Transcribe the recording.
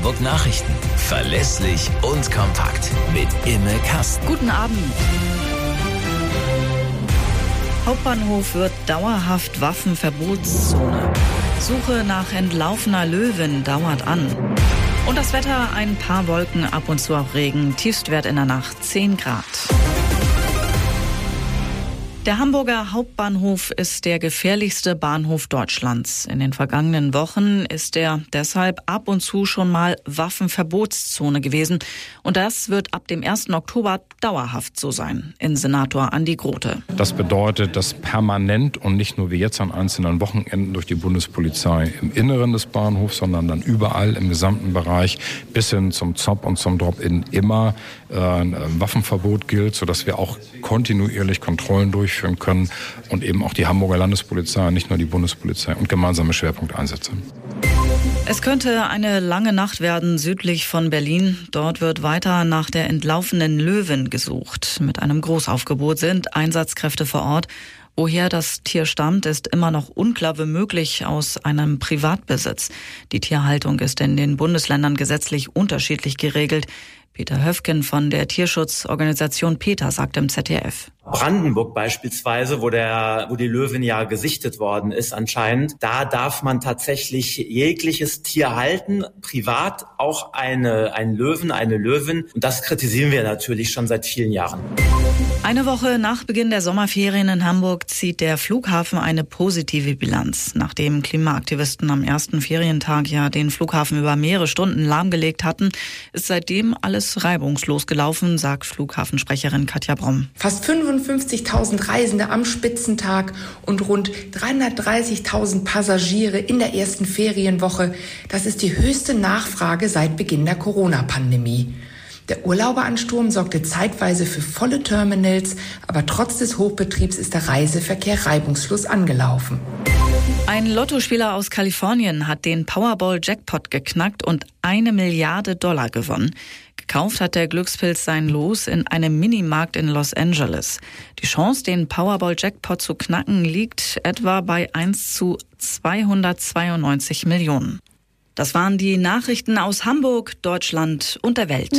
Hamburg Nachrichten. Verlässlich und kompakt mit Imme Kasten. Guten Abend. Hauptbahnhof wird dauerhaft Waffenverbotszone. Suche nach entlaufener Löwin dauert an. Und das Wetter, ein paar Wolken, ab und zu auch Regen. Tiefstwert in der Nacht 10 Grad. Der Hamburger Hauptbahnhof ist der gefährlichste Bahnhof Deutschlands. In den vergangenen Wochen ist er deshalb ab und zu schon mal Waffenverbotszone gewesen. Und das wird ab dem 1. Oktober dauerhaft so sein. Innensenator Andi Grote. Das bedeutet, dass permanent und nicht nur wie jetzt an einzelnen Wochenenden durch die Bundespolizei im Inneren des Bahnhofs, sondern dann überall im gesamten Bereich bis hin zum ZOP und zum Drop-In immer ein Waffenverbot gilt, sodass wir auch kontinuierlich Kontrollen durchführen können und eben auch die Hamburger Landespolizei, nicht nur die Bundespolizei und gemeinsame Schwerpunkteinsätze. Es könnte eine lange Nacht werden südlich von Berlin. Dort wird weiter nach der entlaufenen Löwin gesucht. Mit einem Großaufgebot sind Einsatzkräfte vor Ort. Woher das Tier stammt, ist immer noch unklar, womöglich aus einem Privatbesitz. Die Tierhaltung ist in den Bundesländern gesetzlich unterschiedlich geregelt. Peter Höfgen von der Tierschutzorganisation PETA sagt im ZDF. Brandenburg beispielsweise, wo die Löwin ja gesichtet worden ist anscheinend, da darf man tatsächlich jegliches Tier halten, privat auch einen Löwen, eine Löwin. Und das kritisieren wir natürlich schon seit vielen Jahren. Eine Woche nach Beginn der Sommerferien in Hamburg zieht der Flughafen eine positive Bilanz. Nachdem Klimaaktivisten am ersten Ferientag ja den Flughafen über mehrere Stunden lahmgelegt hatten, ist seitdem alles reibungslos gelaufen, sagt Flughafensprecherin Katja Bromm. Fast 55.000 Reisende am Spitzentag und rund 330.000 Passagiere in der ersten Ferienwoche. Das ist die höchste Nachfrage seit Beginn der Corona-Pandemie. Der Urlauberansturm sorgte zeitweise für volle Terminals, aber trotz des Hochbetriebs ist der Reiseverkehr reibungslos angelaufen. Ein Lottospieler aus Kalifornien hat den Powerball-Jackpot geknackt und $1 Milliarde gewonnen. Gekauft hat der Glückspilz sein Los in einem Minimarkt in Los Angeles. Die Chance, den Powerball-Jackpot zu knacken, liegt etwa bei 1:292 Millionen. Das waren die Nachrichten aus Hamburg, Deutschland und der Welt.